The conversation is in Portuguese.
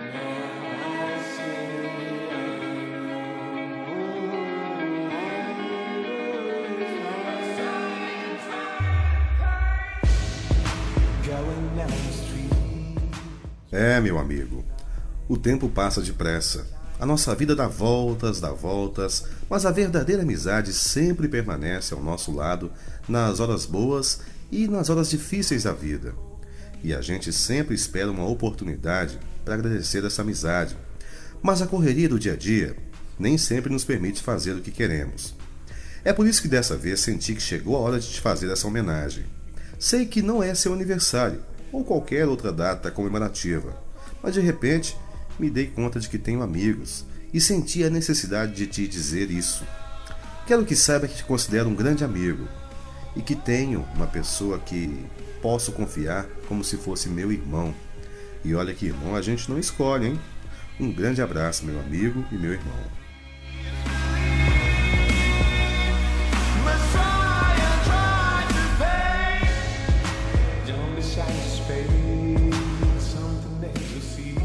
É, meu amigo, o tempo passa depressa. A nossa vida dá voltas, mas a verdadeira amizade sempre permanece ao nosso lado nas horas boas e nas horas difíceis da vida. E a gente sempre espera uma oportunidade para agradecer essa amizade. Mas a correria do dia a dia nem sempre nos permite fazer o que queremos. É por isso que dessa vez senti que chegou a hora de te fazer essa homenagem. Sei que não é seu aniversário ou qualquer outra data comemorativa, mas de repente me dei conta de que tenho amigos e senti a necessidade de te dizer isso. Quero que saiba que te considero um grande amigo e que tenho uma pessoa que posso confiar como se fosse meu irmão. E olha que irmão a gente não escolhe, hein? Um grande abraço, meu amigo e meu irmão. Something that you see.